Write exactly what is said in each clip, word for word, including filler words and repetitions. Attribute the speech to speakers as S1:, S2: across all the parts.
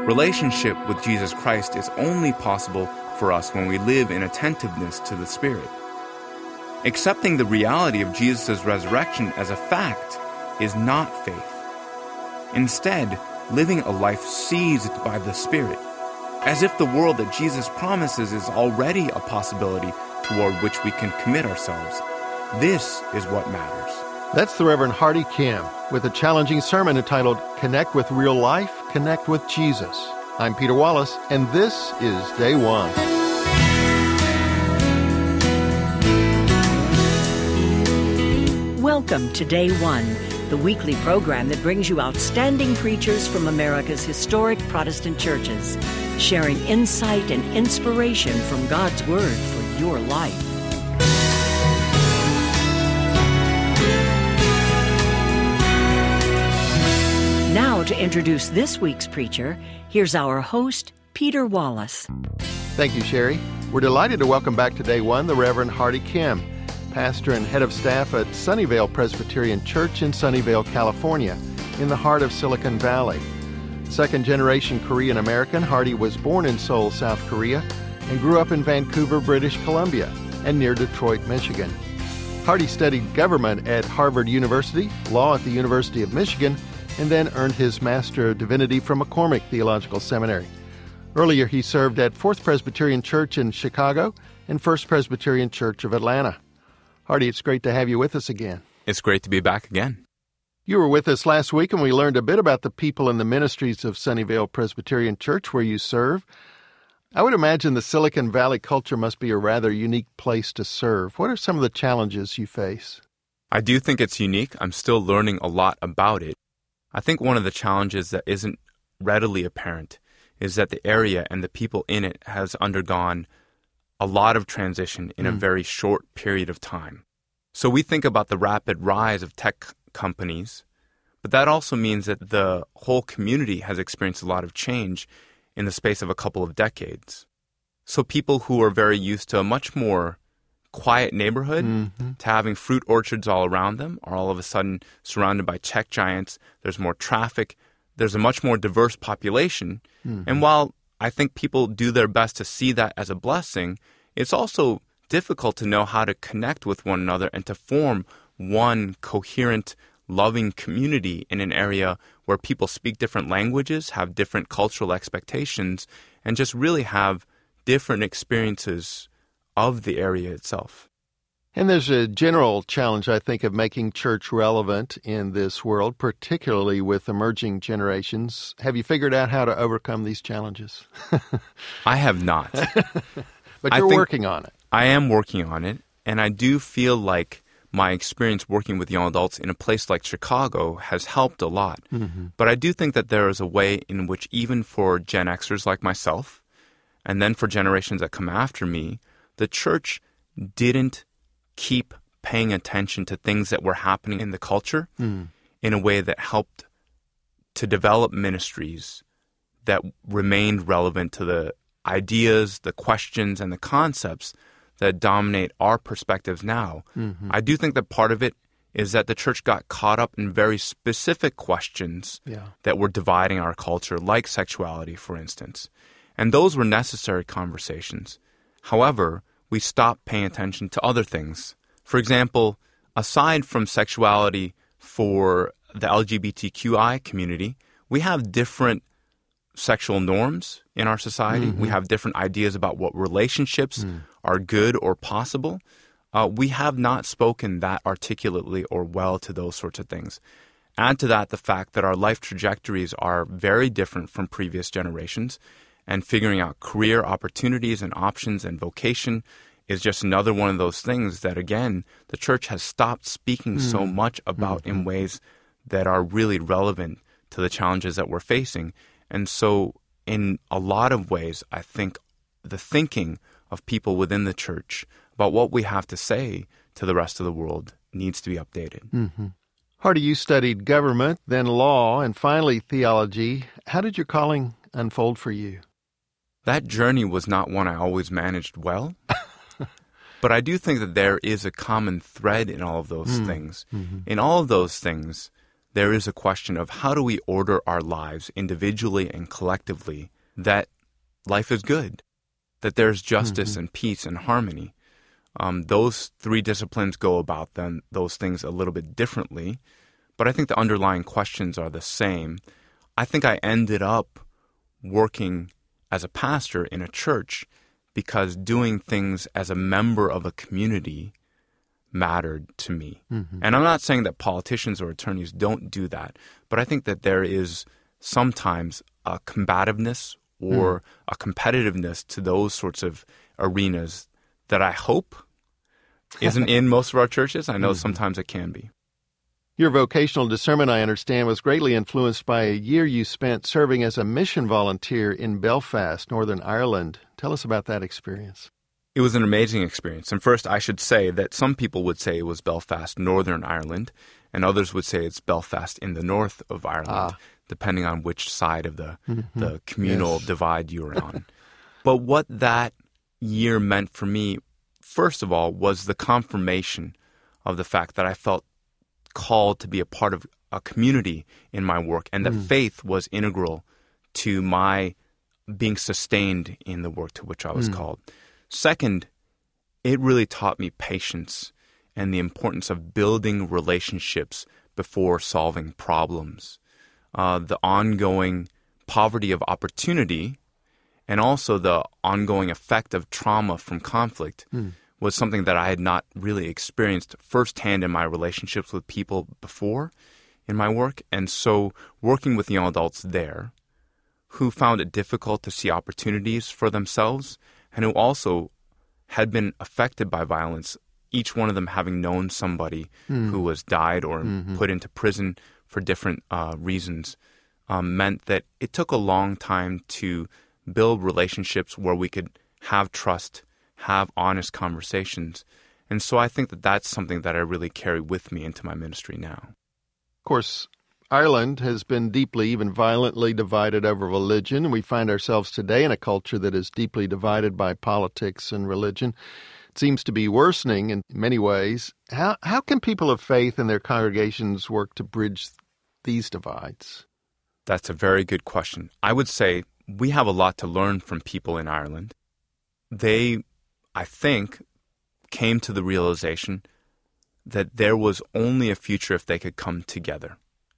S1: Relationship with Jesus Christ is only possible for us when we live in attentiveness to the Spirit. Accepting the reality of Jesus' resurrection as a fact is not faith. Instead, living a life seized by the Spirit, as if the world that Jesus promises is already a possibility toward which we can commit ourselves. This is what matters.
S2: That's the Reverend Hardy Kim with a challenging sermon entitled Connect with Real Life, Connect with Jesus. I'm Peter Wallace, and this is Day One.
S3: Welcome to Day One, the weekly program that brings you outstanding preachers from America's historic Protestant churches, sharing insight and inspiration from God's Word for your life. Now, to introduce this week's preacher, here's our host, Peter Wallace.
S2: Thank you, Sherry. We're delighted to welcome back to Day One the Reverend Hardy Kim, pastor and head of staff at Sunnyvale Presbyterian Church in Sunnyvale, California, in the heart of Silicon Valley. Second-generation Korean American, Hardy was born in Seoul, South Korea, and grew up in Vancouver, British Columbia, and near Detroit, Michigan. Hardy studied government at Harvard University, law at the University of Michigan, and then earned his Master of Divinity from McCormick Theological Seminary. Earlier, he served at Fourth Presbyterian Church in Chicago and First Presbyterian Church of Atlanta. Hardy, it's great to have you with us again.
S1: It's great to be back again.
S2: You were with us last week, and we learned a bit about the people and the ministries of Sunnyvale Presbyterian Church, where you serve. I would imagine the Silicon Valley culture must be a rather unique place to serve. What are some of the challenges you face?
S1: I do think it's unique. I'm still learning a lot about it. I think one of the challenges that isn't readily apparent is that the area and the people in it has undergone a lot of transition in mm. a very short period of time. So we think about the rapid rise of tech companies, but that also means that the whole community has experienced a lot of change in the space of a couple of decades. So people who are very used to a much more quiet neighborhood, mm-hmm. to having fruit orchards all around them, are all of a sudden surrounded by tech giants. There's more traffic. There's a much more diverse population. Mm-hmm. And while I think people do their best to see that as a blessing, it's also difficult to know how to connect with one another and to form one coherent, loving community in an area where people speak different languages, have different cultural expectations, and just really have different experiences of the area itself.
S2: And there's a general challenge, I think, of making church relevant in this world, particularly with emerging generations. Have you figured out how to overcome these challenges?
S1: I have not.
S2: But you're working on it.
S1: I am working on it, and I do feel like my experience working with young adults in a place like Chicago has helped a lot. Mm-hmm. But I do think that there is a way in which even for Gen Xers like myself, and then for generations that come after me, the church didn't keep paying attention to things that were happening in the culture mm. in a way that helped to develop ministries that remained relevant to the ideas, the questions, and the concepts that dominate our perspectives now. Mm-hmm. I do think that part of it is that the church got caught up in very specific questions yeah. that were dividing our culture, like sexuality, for instance. And those were necessary conversations. However, we stopped paying attention to other things. For example, aside from sexuality for the L G B T Q I community, we have different sexual norms in our society. Mm-hmm. We have different ideas about what relationships mm. are good or possible. Uh, we have not spoken that articulately or well to those sorts of things. Add to that the fact that our life trajectories are very different from previous generations, and figuring out career opportunities and options and vocation is just another one of those things that, again, the church has stopped speaking mm. so much about mm-hmm. in ways that are really relevant to the challenges that we're facing. And so in a lot of ways, I think the thinking of people within the church about what we have to say to the rest of the world needs to be updated.
S2: Mm-hmm. Hardy, you studied government, then law, and finally theology. How did your calling unfold for you?
S1: That journey was not one I always managed well. But I do think that there is a common thread in all of those mm. things. Mm-hmm. In all of those things, there is a question of how do we order our lives individually and collectively that life is good, that there's justice mm-hmm. and peace and harmony. Um, those three disciplines go about them, those things a little bit differently, but I think the underlying questions are the same. I think I ended up working as a pastor in a church because doing things as a member of a community mattered to me. Mm-hmm. And I'm not saying that politicians or attorneys don't do that, but I think that there is sometimes a combativeness or mm. a competitiveness to those sorts of arenas that I hope isn't in most of our churches. I know mm-hmm. sometimes it can be.
S2: Your vocational discernment, I understand, was greatly influenced by a year you spent serving as a mission volunteer in Belfast, Northern Ireland. Tell us about that experience.
S1: It was an amazing experience. And first, I should say that some people would say it was Belfast, Northern Ireland, and others would say it's Belfast in the north of Ireland, ah. depending on which side of the, mm-hmm. the communal yes. divide you were on. But what that year meant for me, first of all, was the confirmation of the fact that I felt called to be a part of a community in my work, and that mm. faith was integral to my being sustained in the work to which I was mm. called. Second, it really taught me patience and the importance of building relationships before solving problems. Uh, the ongoing poverty of opportunity and also the ongoing effect of trauma from conflict mm. was something that I had not really experienced firsthand in my relationships with people before in my work. And so working with young adults there who found it difficult to see opportunities for themselves and who also had been affected by violence, each one of them having known somebody mm. who was died or mm-hmm. put into prison for different uh, reasons, um, meant that it took a long time to build relationships where we could have trust, have honest conversations. And so I think that that's something that I really carry with me into my ministry now.
S2: Of course, Ireland has been deeply, even violently divided over religion. We find ourselves today in a culture that is deeply divided by politics and religion. It seems to be worsening in many ways. How, how can people of faith and their congregations work to bridge these divides?
S1: That's a very good question. I would say we have a lot to learn from people in Ireland. They, I think, came to the realization that there was only a future if they could come together.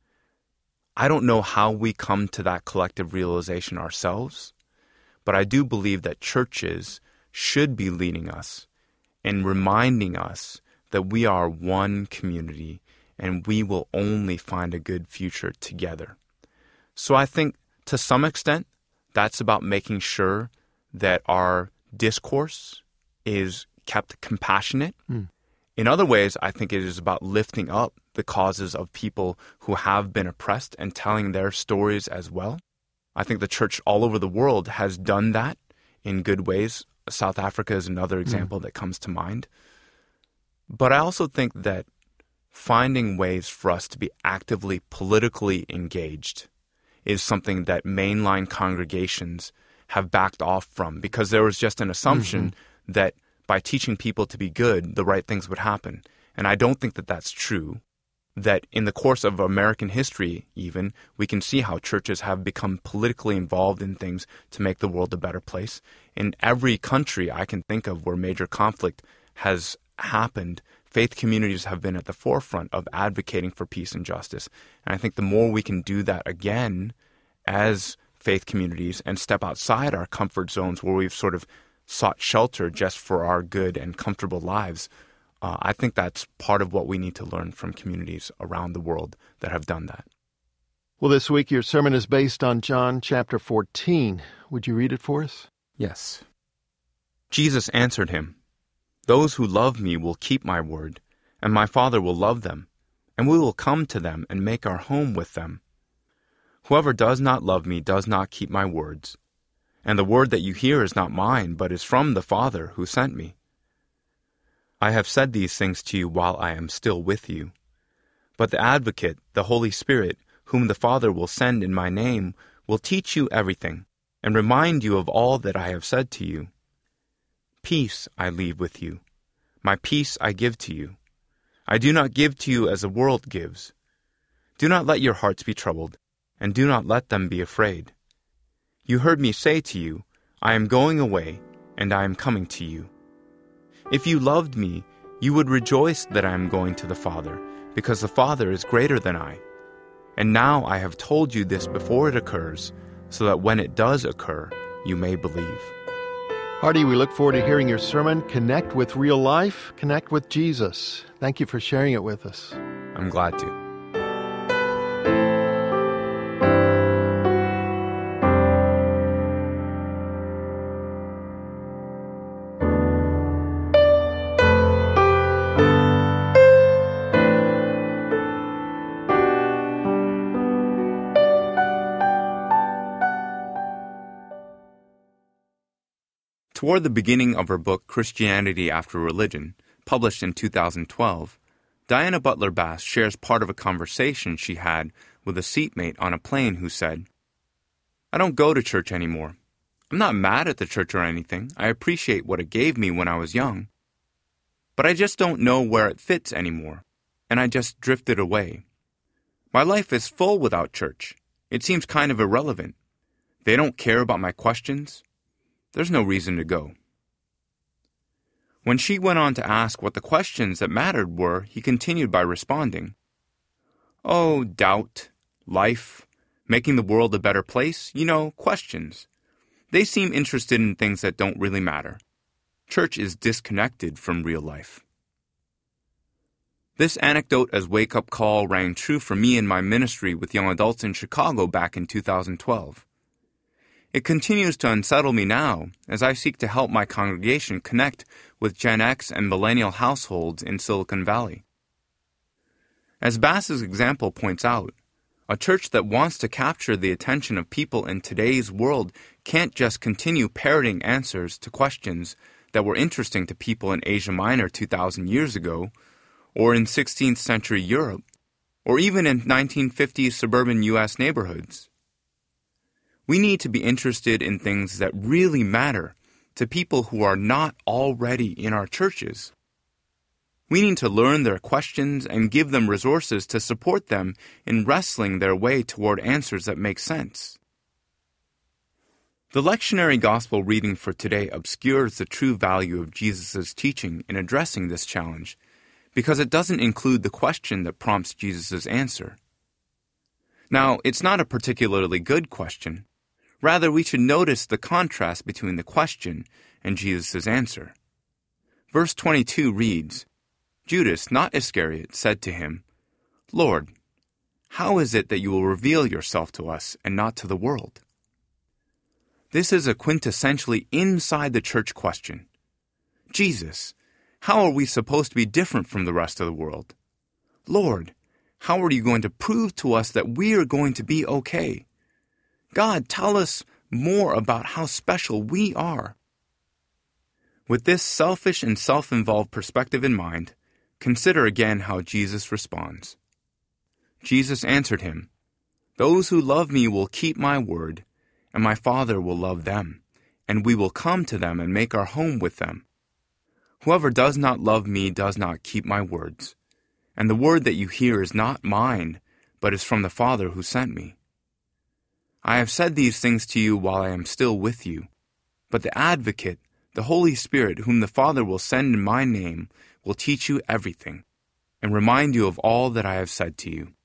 S1: I don't know how we come to that collective realization ourselves, but I do believe that churches should be leading us and reminding us that we are one community and we will only find a good future together. So I think to some extent, that's about making sure that our discourse is kept compassionate. Mm. In other ways, I think it is about lifting up the causes of people who have been oppressed and telling their stories as well. I think the church all over the world has done that in good ways. South Africa is another example mm. that comes to mind. But I also think that finding ways for us to be actively politically engaged is something that mainline congregations have backed off from, because there was just an assumption mm-hmm. that by teaching people to be good, the right things would happen. And I don't think that that's true. That in the course of American history, even, we can see how churches have become politically involved in things to make the world a better place. In every country I can think of where major conflict has happened, faith communities have been at the forefront of advocating for peace and justice. And I think the more we can do that again as faith communities and step outside our comfort zones where we've sort of sought shelter just for our good and comfortable lives, uh, I think that's part of what we need to learn from communities around the world that have done that.
S2: Well, this week your sermon is based on John chapter fourteen. Would you read it for us?
S1: Yes. Jesus answered him, "Those who love me will keep my word, and my Father will love them, and we will come to them and make our home with them. Whoever does not love me does not keep my words. And the word that you hear is not mine, but is from the Father who sent me. I have said these things to you while I am still with you. But the Advocate, the Holy Spirit, whom the Father will send in my name, will teach you everything, and remind you of all that I have said to you. Peace I leave with you. My peace I give to you. I do not give to you as the world gives. Do not let your hearts be troubled, and do not let them be afraid. You heard me say to you, I am going away, and I am coming to you. If you loved me, you would rejoice that I am going to the Father, because the Father is greater than I. And now I have told you this before it occurs, so that when it does occur, you may believe.
S2: Hardy, we look forward to hearing your sermon. Connect with real life. Connect with Jesus. Thank you for sharing it with us.
S1: I'm glad to. Toward the beginning of her book, Christianity After Religion, published in two thousand twelve, Diana Butler Bass shares part of a conversation she had with a seatmate on a plane who said, I don't go to church anymore. I'm not mad at the church or anything. I appreciate what it gave me when I was young. But I just don't know where it fits anymore, and I just drifted away. My life is full without church. It seems kind of irrelevant. They don't care about my questions. There's no reason to go. When she went on to ask what the questions that mattered were, he continued by responding, Oh, doubt, life, making the world a better place, you know, questions. They seem interested in things that don't really matter. Church is disconnected from real life. This anecdote as wake-up call rang true for me in my ministry with young adults in Chicago back in two thousand twelve. It continues to unsettle me now as I seek to help my congregation connect with Gen X and millennial households in Silicon Valley. As Bass's example points out, a church that wants to capture the attention of people in today's world can't just continue parroting answers to questions that were interesting to people in Asia Minor two thousand years ago, or in sixteenth century Europe, or even in nineteen fifties suburban U S neighborhoods. We need to be interested in things that really matter to people who are not already in our churches. We need to learn their questions and give them resources to support them in wrestling their way toward answers that make sense. The lectionary gospel reading for today obscures the true value of Jesus' teaching in addressing this challenge because it doesn't include the question that prompts Jesus' answer. Now, it's not a particularly good question. Rather, we should notice the contrast between the question and Jesus' answer. Verse twenty-two reads, Judas, not Iscariot, said to him, Lord, how is it that you will reveal yourself to us and not to the world? This is a quintessentially inside the church question. Jesus, how are we supposed to be different from the rest of the world? Lord, how are you going to prove to us that we are going to be okay? God, tell us more about how special we are. With this selfish and self-involved perspective in mind, consider again how Jesus responds. Jesus answered him, Those who love me will keep my word, and my Father will love them, and we will come to them and make our home with them. Whoever does not love me does not keep my words, and the word that you hear is not mine, but is from the Father who sent me. I have said these things to you while I am still with you, but the Advocate, the Holy Spirit, whom the Father will send in my name, will teach you everything, and remind you of all that I have said to you.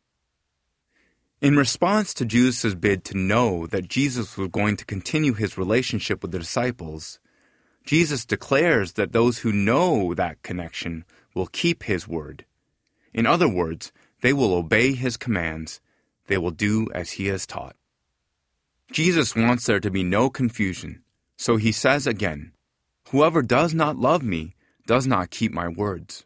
S1: In response to Judas' bid to know that Jesus was going to continue his relationship with the disciples, Jesus declares that those who know that connection will keep his word. In other words, they will obey his commands. They will do as he has taught. Jesus wants there to be no confusion, so he says again, Whoever does not love me does not keep my words.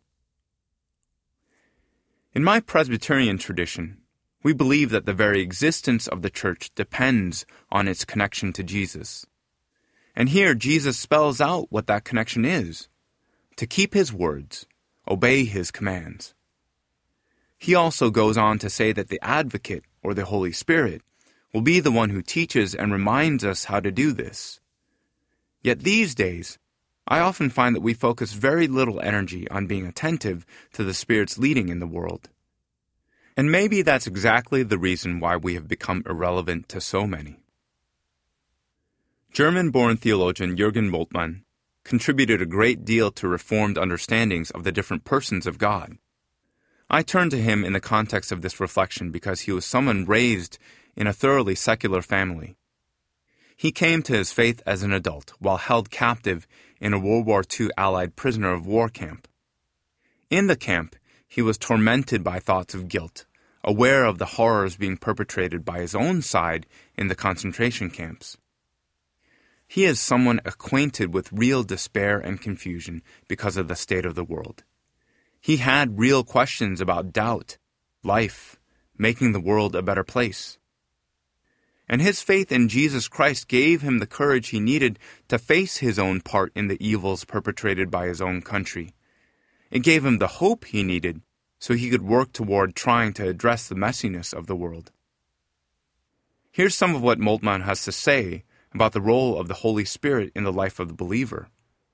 S1: In my Presbyterian tradition, we believe that the very existence of the church depends on its connection to Jesus. And here Jesus spells out what that connection is: to keep his words, obey his commands. He also goes on to say that the Advocate, or the Holy Spirit, will be the one who teaches and reminds us how to do this. Yet these days, I often find that we focus very little energy on being attentive to the Spirit's leading in the world. And maybe that's exactly the reason why we have become irrelevant to so many. German-born theologian Jürgen Moltmann contributed a great deal to Reformed understandings of the different persons of God. I turn to him in the context of this reflection because he was someone raised in a thoroughly secular family. He came to his faith as an adult while held captive in a World War Two Allied prisoner of war camp. In the camp, he was tormented by thoughts of guilt, aware of the horrors being perpetrated by his own side in the concentration camps. He is someone acquainted with real despair and confusion because of the state of the world. He had real questions about doubt, life, making the world a better place. And his faith in Jesus Christ gave him the courage he needed to face his own part in the evils perpetrated by his own country. It gave him the hope he needed so he could work toward trying to address the messiness of the world. Here's some of what Moltmann has to say about the role of the Holy Spirit in the life of the believer.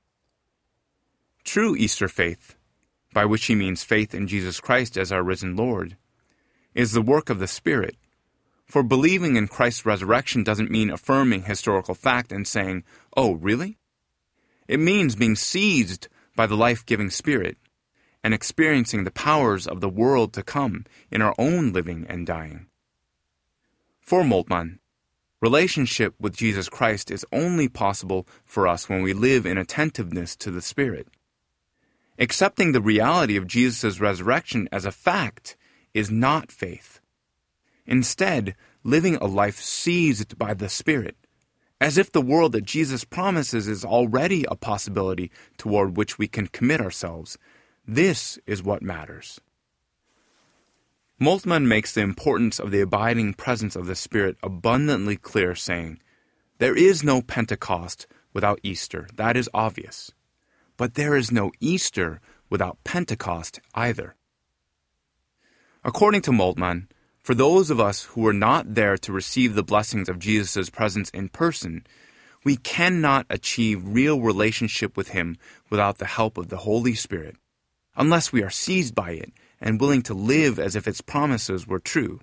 S1: True Easter faith, by which he means faith in Jesus Christ as our risen Lord, is the work of the Spirit. For believing in Christ's resurrection doesn't mean affirming historical fact and saying, "Oh, really?" It means being seized by the life-giving Spirit and experiencing the powers of the world to come in our own living and dying. For Moltmann, relationship with Jesus Christ is only possible for us when we live in attentiveness to the Spirit. Accepting the reality of Jesus' resurrection as a fact is not faith. Instead, living a life seized by the Spirit, as if the world that Jesus promises is already a possibility toward which we can commit ourselves, this is what matters. Moltmann makes the importance of the abiding presence of the Spirit abundantly clear, saying, "There is no Pentecost without Easter, that is obvious. But there is no Easter without Pentecost either." According to Moltmann, for those of us who were not there to receive the blessings of Jesus' presence in person, we cannot achieve real relationship with Him without the help of the Holy Spirit, unless we are seized by it and willing to live as if its promises were true.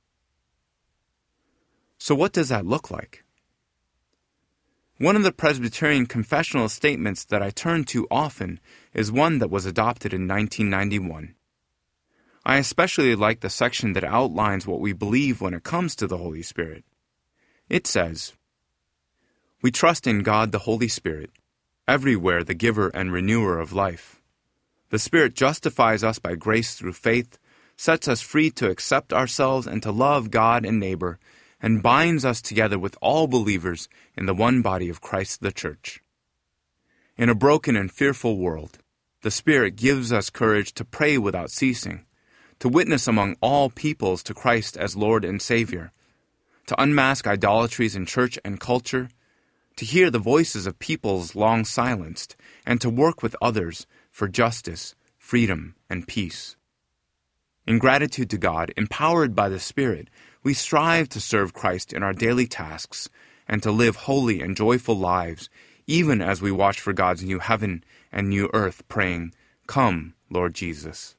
S1: So what does that look like? One of the Presbyterian confessional statements that I turn to often is one that was adopted in nineteen ninety-one. I especially like the section that outlines what we believe when it comes to the Holy Spirit. It says, "We trust in God the Holy Spirit, everywhere the giver and renewer of life. The Spirit justifies us by grace through faith, sets us free to accept ourselves and to love God and neighbor, and binds us together with all believers in the one body of Christ the Church. In a broken and fearful world, the Spirit gives us courage to pray without ceasing, to witness among all peoples to Christ as Lord and Savior, to unmask idolatries in church and culture, to hear the voices of peoples long silenced, and to work with others for justice, freedom, and peace. In gratitude to God, empowered by the Spirit, we strive to serve Christ in our daily tasks and to live holy and joyful lives, even as we watch for God's new heaven and new earth, praying, 'Come, Lord Jesus.'"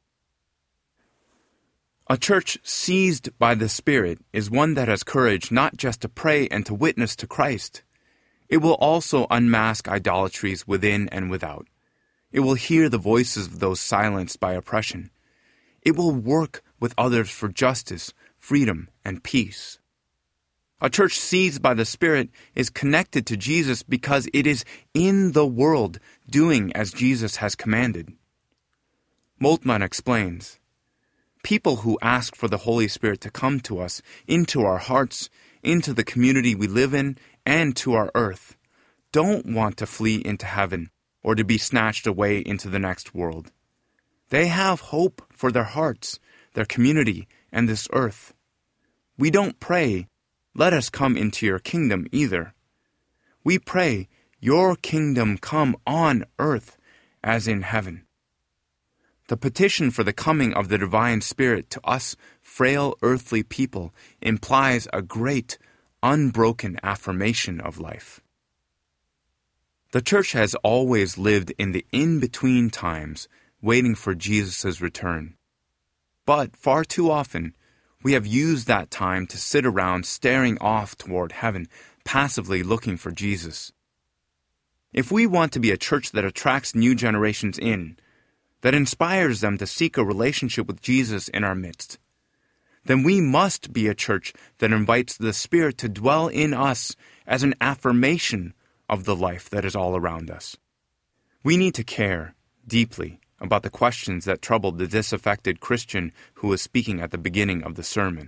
S1: A church seized by the Spirit is one that has courage not just to pray and to witness to Christ. It will also unmask idolatries within and without. It will hear the voices of those silenced by oppression. It will work with others for justice, freedom, and peace. A church seized by the Spirit is connected to Jesus because it is in the world doing as Jesus has commanded. Moltmann explains, "People who ask for the Holy Spirit to come to us, into our hearts, into the community we live in, and to our earth, don't want to flee into heaven or to be snatched away into the next world. They have hope for their hearts, their community, and this earth. We don't pray, 'Let us come into your kingdom,' either. We pray, 'Your kingdom come on earth as in heaven.' The petition for the coming of the divine Spirit to us frail earthly people implies a great, unbroken affirmation of life. The church has always lived in the in-between times, waiting for Jesus' return. But far too often, we have used that time to sit around staring off toward heaven, passively looking for Jesus. If we want to be a church that attracts new generations in, that inspires them to seek a relationship with Jesus in our midst, then we must be a church that invites the Spirit to dwell in us as an affirmation of the life that is all around us. We need to care deeply about the questions that troubled the disaffected Christian who was speaking at the beginning of the sermon.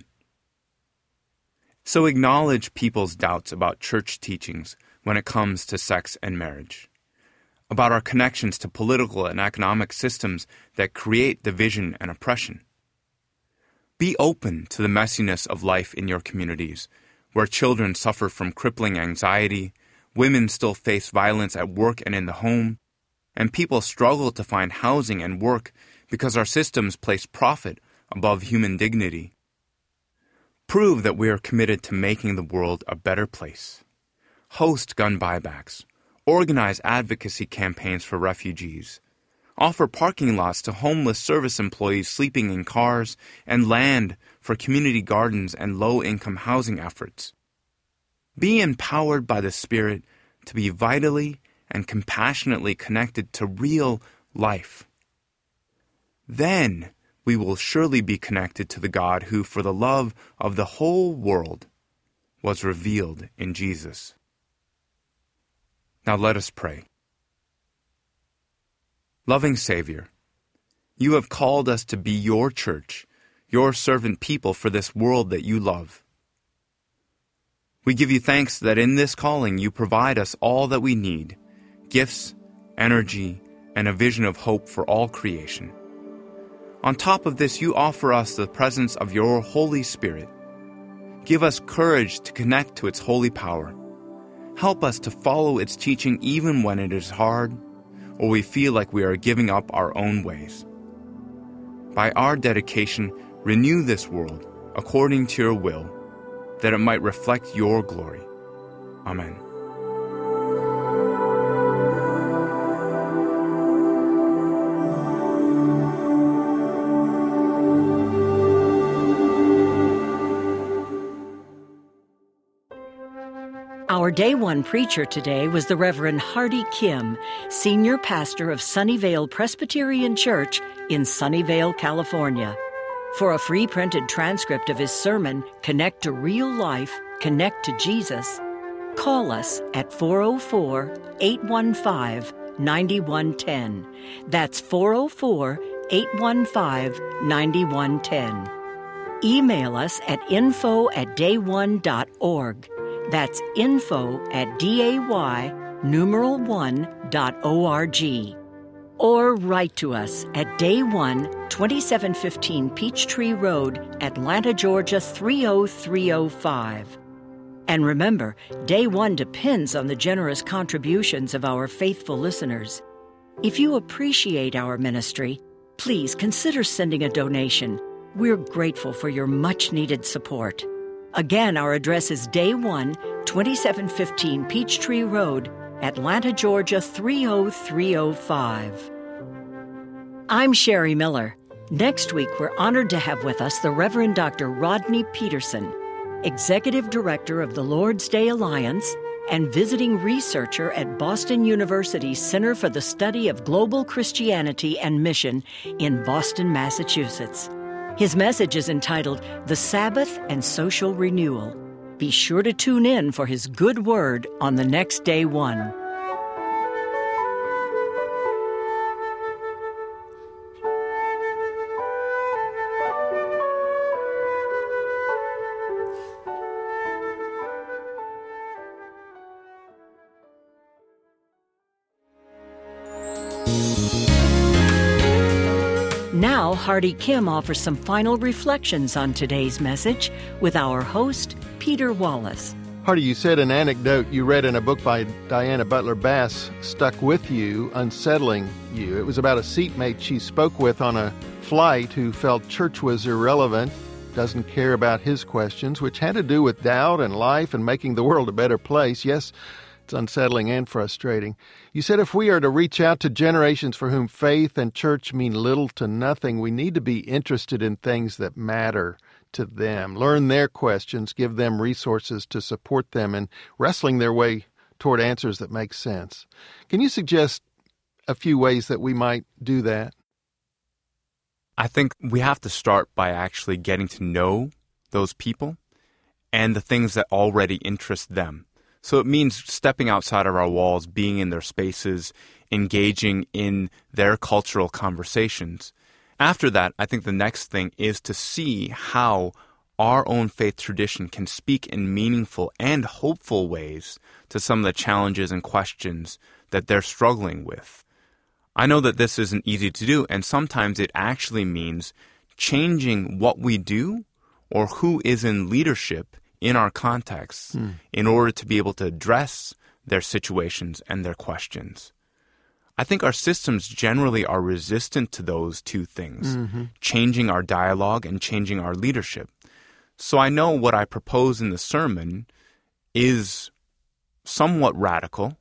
S1: So acknowledge people's doubts about church teachings when it comes to sex and marriage, about our connections to political and economic systems that create division and oppression. Be open to the messiness of life in your communities, where children suffer from crippling anxiety, women still face violence at work and in the home, and people struggle to find housing and work because our systems place profit above human dignity. Prove that we are committed to making the world a better place. Host gun buybacks. Organize advocacy campaigns for refugees. Offer parking lots to homeless service employees sleeping in cars and land for community gardens and low-income housing efforts. Be empowered by the Spirit to be vitally and compassionately connected to real life. Then we will surely be connected to the God who, for the love of the whole world, was revealed in Jesus. Now let us pray. Loving Savior, you have called us to be your church, your servant people for this world that you love. We give you thanks that in this calling you provide us all that we need, gifts, energy, and a vision of hope for all creation. On top of this, you offer us the presence of your Holy Spirit. Give us courage to connect to its holy power. Help us to follow its teaching even when it is hard, or we feel like we are giving up our own ways. By our dedication, renew this world according to your will, that it might reflect your glory. Amen.
S3: Our Day One preacher today was the Reverend Hardy Kim, Senior Pastor of Sunnyvale Presbyterian Church in Sunnyvale, California. For a free printed transcript of his sermon, Connect to Real Life, Connect to Jesus, call us at four oh four, eight one five, nine one one zero. That's four oh four, eight one five, nine one one zero. Email us at info at day one dot org. That's info at day numeral one dot org. Or write to us at Day One, twenty-seven fifteen Peachtree Road, Atlanta, Georgia three oh three oh five. And remember, Day One depends on the generous contributions of our faithful listeners. If you appreciate our ministry, please consider sending a donation. We're grateful for your much-needed support. Again, our address is Day One, twenty-seven fifteen Peachtree Road, Atlanta, Georgia three oh three oh five. I'm Sherry Miller. Next week, we're honored to have with us the Reverend Doctor Rodney Peterson, Executive Director of the Lord's Day Alliance and visiting researcher at Boston University's Center for the Study of Global Christianity and Mission in Boston, Massachusetts. His message is entitled The Sabbath and Social Renewal. Be sure to tune in for his good word on the next Day One. Now, Hardy Kim offers some final reflections on today's message with our host, Peter Wallace.
S2: Hardy, you said an anecdote you read in a book by Diana Butler Bass stuck with you, unsettling you. It was about a seatmate she spoke with on a flight who felt church was irrelevant, doesn't care about his questions, which had to do with doubt and life and making the world a better place. Yes, It's unsettling and frustrating. You said if we are to reach out to generations for whom faith and church mean little to nothing, we need to be interested in things that matter to them, learn their questions, give them resources to support them in wrestling their way toward answers that make sense. Can you suggest a few ways that we might do that?
S1: I think we have to start by actually getting to know those people and the things that already interest them. So it means stepping outside of our walls, being in their spaces, engaging in their cultural conversations. After that, I think the next thing is to see how our own faith tradition can speak in meaningful and hopeful ways to some of the challenges and questions that they're struggling with. I know that this isn't easy to do, and sometimes it actually means changing what we do or who is in leadership in our contexts mm. in order to be able to address their situations and their questions. I think our systems generally are resistant to those two things, mm-hmm. changing our dialogue and changing our leadership. So I know what I propose in the sermon is somewhat radical,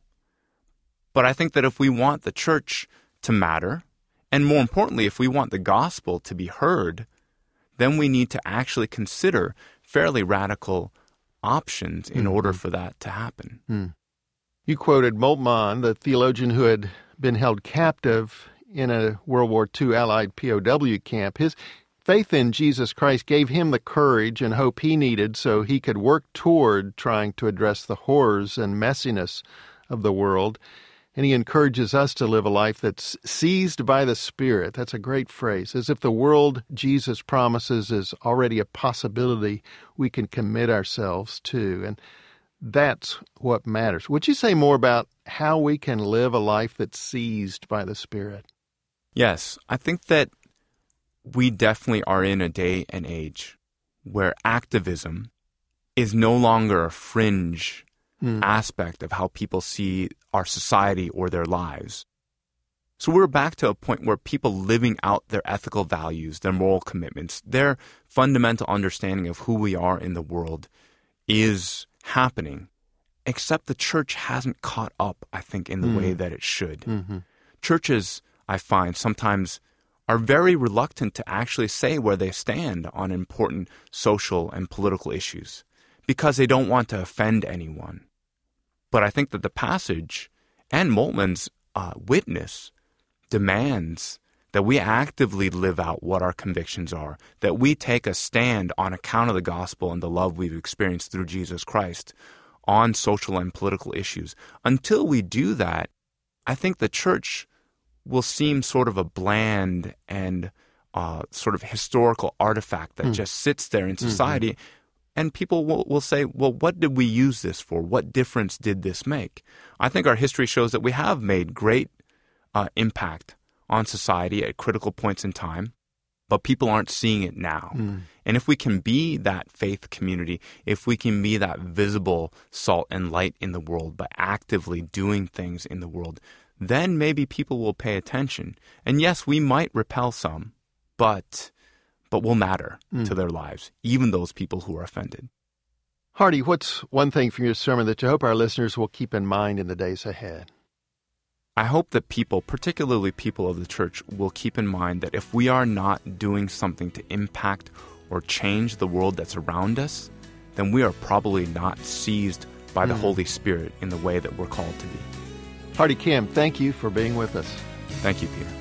S1: but I think that if we want the church to matter, and more importantly, if we want the gospel to be heard, then we need to actually consider fairly radical options in mm-hmm. order for that to happen.
S2: Mm. You quoted Moltmann, the theologian who had been held captive in a World War Two Allied P O W camp. His faith in Jesus Christ gave him the courage and hope he needed so he could work toward trying to address the horrors and messiness of the world. And he encourages us to live a life that's seized by the Spirit. That's a great phrase. As if the world Jesus promises is already a possibility we can commit ourselves to. And that's what matters. Would you say more about how we can live a life that's seized by the Spirit?
S1: Yes. I think that we definitely are in a day and age where activism is no longer a fringe Mm. aspect of how people see our society or their lives. So we're back to a point where people living out their ethical values, their moral commitments, their fundamental understanding of who we are in the world is happening, except the church hasn't caught up, I think, in the mm. way that it should. Mm-hmm. Churches, I find, sometimes are very reluctant to actually say where they stand on important social and political issues because they don't want to offend anyone. But I think that the passage and Moltmann's uh, witness demands that we actively live out what our convictions are, that we take a stand on account of the gospel and the love we've experienced through Jesus Christ on social and political issues. Until we do that, I think the church will seem sort of a bland and uh, sort of historical artifact that mm. just sits there in society. Mm-hmm. And people will, will say, well, what did we use this for? What difference did this make? I think our history shows that we have made great uh, impact on society at critical points in time, but people aren't seeing it now. Mm. And if we can be that faith community, if we can be that visible salt and light in the world by actively doing things in the world, then maybe people will pay attention. And yes, we might repel some, but... but will matter mm. to their lives, even those people who are offended.
S2: Hardy, what's one thing from your sermon that you hope our listeners will keep in mind in the days ahead?
S1: I hope that people, particularly people of the church, will keep in mind that if we are not doing something to impact or change the world that's around us, then we are probably not seized by the mm. Holy Spirit in the way that we're called to be.
S2: Hardy Kim, thank you for being with us.
S1: Thank you, Peter.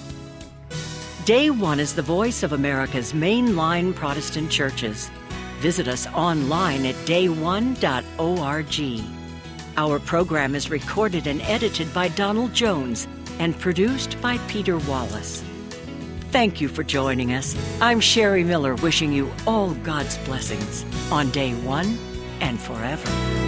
S3: Day One is the voice of America's mainline Protestant churches. Visit us online at day one dot org. Our program is recorded and edited by Donald Jones and produced by Peter Wallace. Thank you for joining us. I'm Sherry Miller, wishing you all God's blessings on Day One and forever.